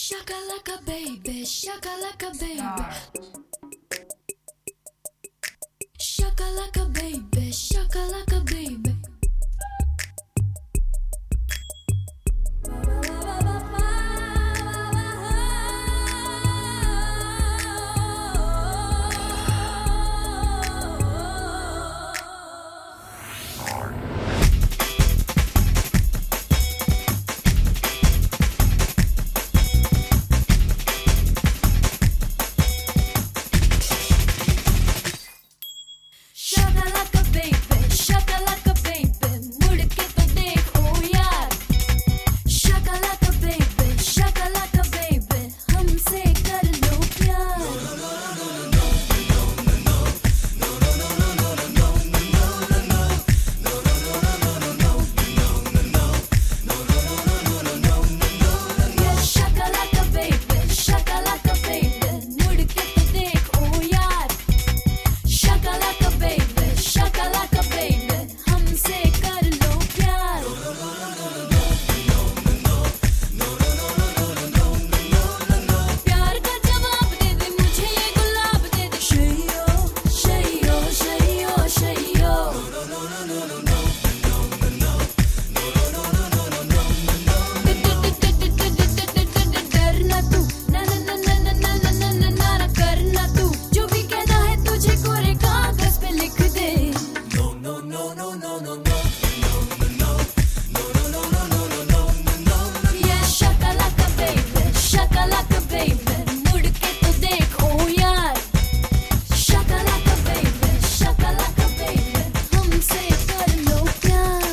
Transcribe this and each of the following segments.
Shakalaka baby, shakalaka baby. Shakalaka baby, shakalaka baby. Shakalaka baby, shakalaka baby, मुड़ के तो देखो यार. Shakalaka baby, shakalaka baby, हमसे कर लो प्यार. Yeah, shakalaka baby, shakalaka baby, मुड़ के तो देखो यार. Shakalaka baby, shakalaka baby, हमसे कर लो प्यार. प्यार का जवाब दे दे मुझे ये गुलाब दे दे. शैयो शैयो शैयो शैयो. डरना तू ना ना ना ना ना ना ना ना ना ना ना करना तू. जो भी कहना है तुझे कोरे कागज पे लिख दे. Yeah, shakalaka baby, shakalaka baby, मुड़ के तो देखो यार. Shakalaka baby, shakalaka baby, हमसे कर लो प्यार.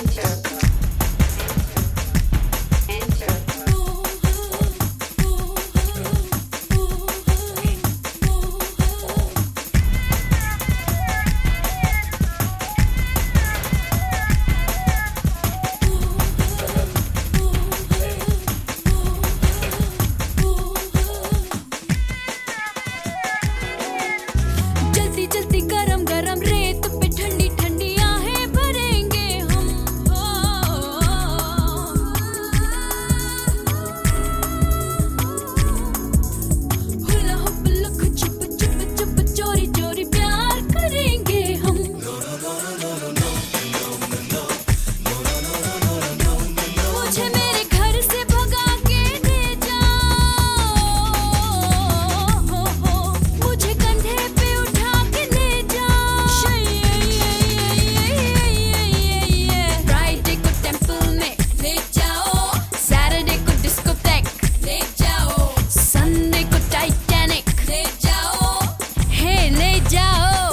जल्दी जल्दी गरम गरम रेत पे ठंडी ठंडी आहें भरेंगे हम. हुला हुप्पा छुप छुप छुप चोरी चोरी प्यार करेंगे हम. मुझे मेरे घर से भगा के ले जाओ. मुझे कंधे पे उठा के ले जाओ. फ्राइडे को टेंपल में ले जाओ. सैटरडे को डिस्कोटेक ले जाओ. संडे को टाइटैनिक ले जाओ. हे ले जाओ.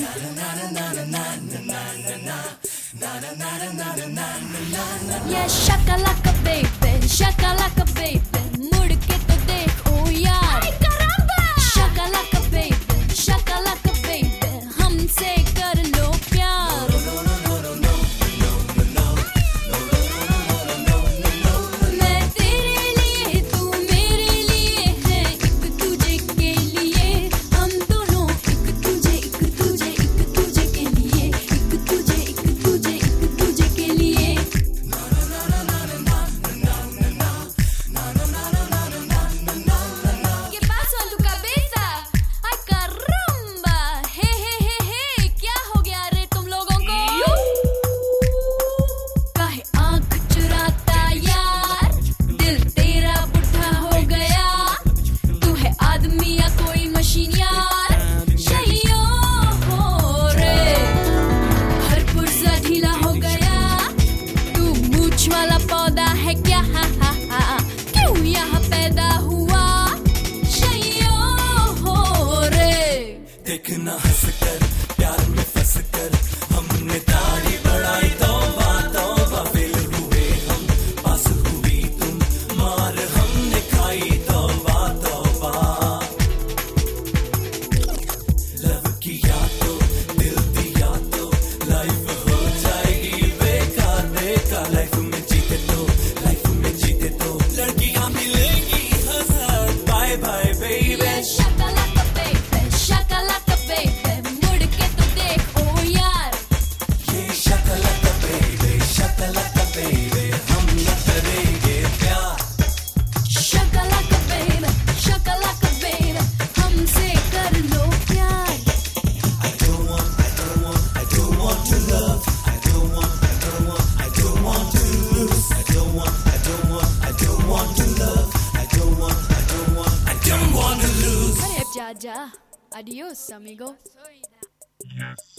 Yeah, shakalaka baby, shakalaka baby, मुड़ के तो देखो यार. Shakalaka baby, shakalaka baby, हमसे कर लो प्यार. मैं तेरे लिए तू मेरे लिए है. एक तुझे के लिए हम दोनों. एक तुझे एक तुझे एक तुझे के लिए. एक तुझे एक तुझे एक तुझे के लिए. जा जा, adios amigo. Yes.